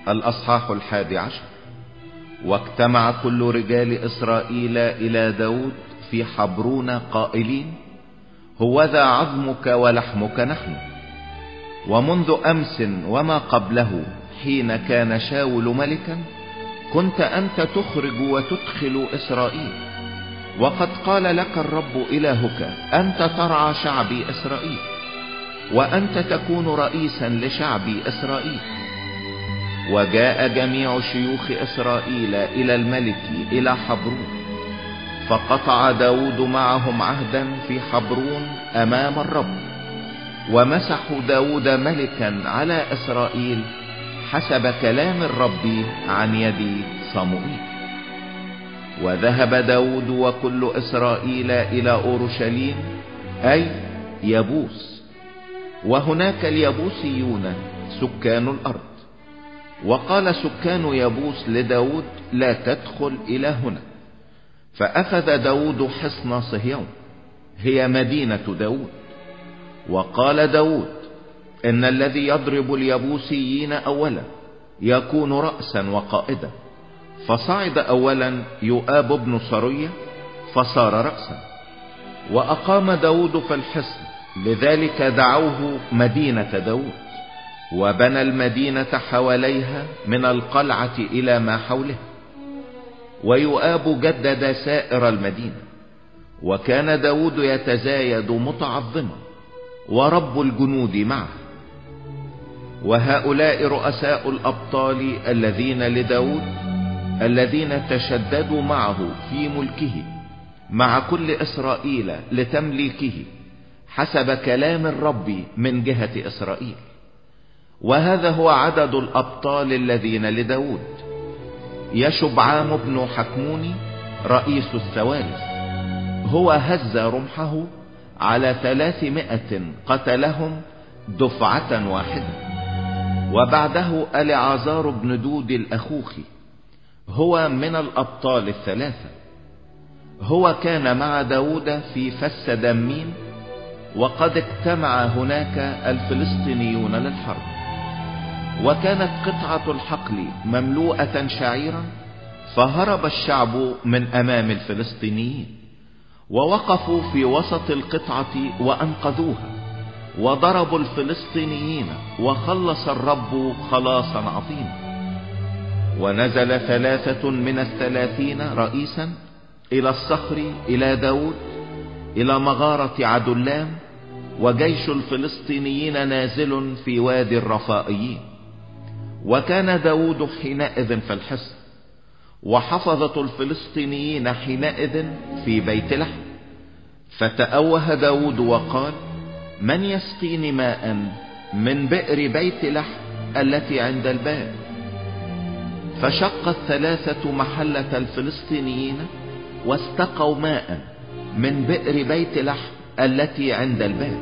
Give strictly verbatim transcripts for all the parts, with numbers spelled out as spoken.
الأصحاح الحادي عشر. واجتمع كل رجال إسرائيل إلى داود في حبرون قائلين: هوذا عظمك ولحمك نحن. ومنذ أمس وما قبله حين كان شاول ملكا كنت أنت تخرج وتدخل إسرائيل، وقد قال لك الرب إلهك: أنت ترعى شعبي إسرائيل، وأنت تكون رئيسا لشعبي إسرائيل. وجاء جميع شيوخ إسرائيل إلى الملك إلى حبرون، فقطع داود معهم عهدا في حبرون أمام الرب، ومسحوا داود ملكا على إسرائيل حسب كلام الرب عن يد صموئيل. وذهب داود وكل إسرائيل إلى أورشليم أي يبوس، وهناك اليبوسيون سكان الأرض. وقال سكان يبوس لداود: لا تدخل إلى هنا. فأخذ داود حصن صهيون، هي مدينة داود. وقال داود: إن الذي يضرب اليبوسيين أولا يكون رأسا وقائدا. فصعد أولا يؤاب بن صرية فصار رأسا. وأقام داود في الحصن، لذلك دعوه مدينة داود. وبنى المدينة حواليها من القلعة إلى ما حولها. ويؤاب جدد سائر المدينة. وكان داود يتزايد متعظما، ورب الجنود معه. وهؤلاء رؤساء الأبطال الذين لداود، الذين تشددوا معه في ملكه مع كل إسرائيل لتمليكه حسب كلام الرب من جهة إسرائيل. وهذا هو عدد الأبطال الذين لداود: يشبعام بن حكموني رئيس الثوالث، هو هز رمحه على ثلاثمائة قتلهم دفعة واحدة. وبعده العازار بن دود الأخوخي، هو من الأبطال الثلاثة، هو كان مع داود في فس دمين، وقد اجتمع هناك الفلسطينيون للحرب. وكانت قطعة الحقل مملوءة شعيرا، فهرب الشعب من أمام الفلسطينيين، ووقفوا في وسط القطعة وأنقذوها، وضربوا الفلسطينيين، وخلص الرب خلاصا عظيما. ونزل ثلاثة من الثلاثين رئيسا إلى الصخر إلى داود إلى مغارة عدلام، وجيش الفلسطينيين نازل في وادي الرفائيين. وكان داود حينئذ في الحصن، وحفظة الفلسطينيين حينئذ في بيت لحم. فتأوه داود وقال: من يسقيني ماء من بئر بيت لحم التي عند الباب؟ فشق الثلاثة محلة الفلسطينيين واستقوا ماء من بئر بيت لحم التي عند الباب،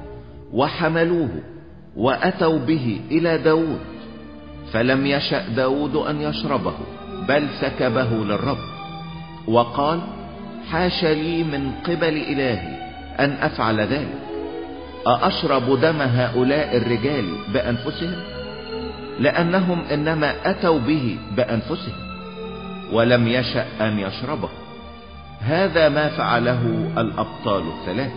وحملوه وأتوا به إلى داود. فلم يشأ داود أن يشربه، بل سكبه للرب، وقال: حاش لي من قبل إلهي أن أفعل ذلك. أأشرب دم هؤلاء الرجال بأنفسهم؟ لأنهم إنما أتوا به بأنفسهم، ولم يشأ أن يشربه. هذا ما فعله الأبطال الثلاثة.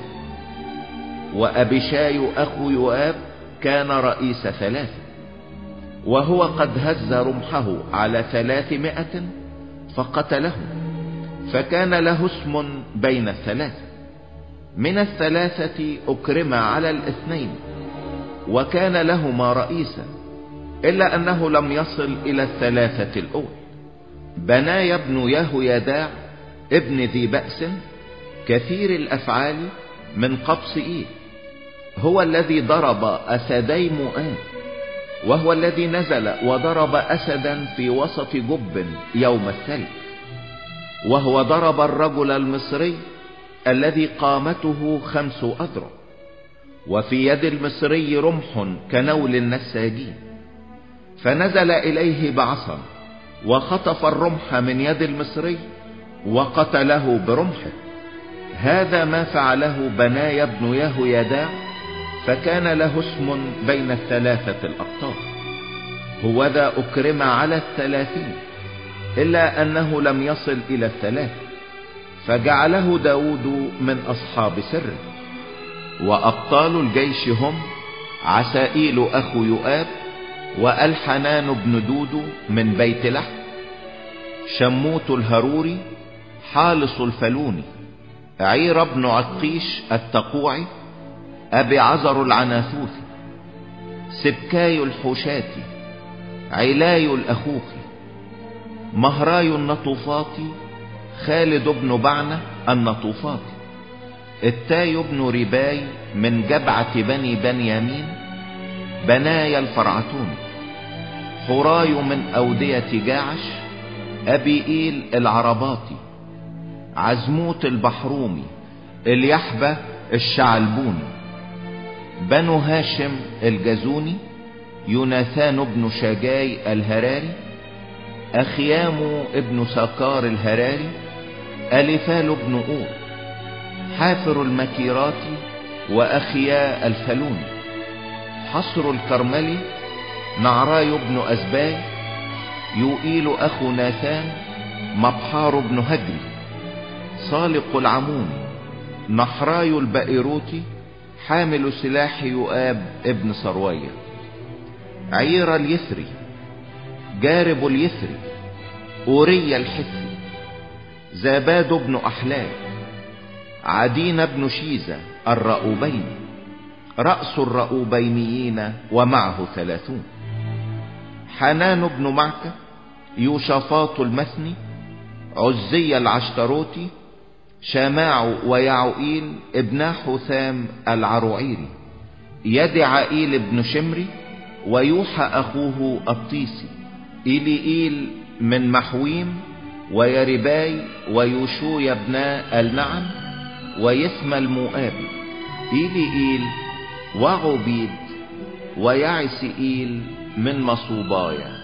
وأبيشاي أخو يؤاب كان رئيس ثلاثة، وهو قد هز رمحه على ثلاثمائة فقتلهم، فكان له اسم بين الثلاثة. من الثلاثة أكرم على الاثنين، وكان لهما رئيسا، إلا أنه لم يصل إلى الثلاثة الأول. بنايا بن يهويداع ابن ذي بأس كثير الأفعال من قبصئيل، هو الذي ضرب أسدي مؤاب، وهو الذي نزل وضرب أسدا في وسط جب يوم الثلج. وهو ضرب الرجل المصري الذي قامته خمس أذرع، وفي يد المصري رمح كنول النساجين، فنزل إليه بعصا وخطف الرمح من يد المصري وقتله برمحه. هذا ما فعله بنايا بن يهويداع، فكان له اسم بين الثلاثة الأبطال. هوذا أكرم على الثلاثين، إلا أنه لم يصل إلى الثلاث، فجعله داود من أصحاب سره. وأبطال الجيش هم عسائيل أخو يؤاب، وألحنان بن دودو من بيت لحم، شموت الهروري، حالص الفلوني، عير بن عقيش التقوعي، أبي عزر العناثوثي، سبكاي الحوشاتي، علاي الأخوخي، مهراي النطوفاطي، خالد بن بعنة النطوفاطي، التاي بن رباي من جبعة بني بنيامين، بنايا الفرعتون، حراي من أودية جاعش، أبي إيل العرباطي، عزموت البحرومي، اليحبة الشعلبوني، بنو هاشم الجزوني، يوناثان بن شجاي الهراري، أخيام ابن ساكار الهراري، ألفال بن أور، حافر المكيرات، وأخياء الفلوني، حصر الكرملي، نعراي بن أزباي، يوئيل أخو ناثان، مبحار بن هجري، صالق العموني، نحراي البئروتي، حامل سلاح يؤاب ابن صروية، عير اليثري، جارب اليثري، أوري الحثي، زاباد بن أحلاب، عدين بن شيزة الرؤوبين، رأس الرؤوبينيين ومعه ثلاثون، حنان بن معكة، يوشافاط المثني، عزي العشتروتي، شماع ويعوئيل ابن حثام العروعيري، يدعائيل بن شمري، ويوحى أخوه الطيسي، إليئيل من محويم، ويرباي ويوشوي ابن النعم، ويسمى المؤابي، إليئيل وعبيد ويعسئيل من مصوبايا.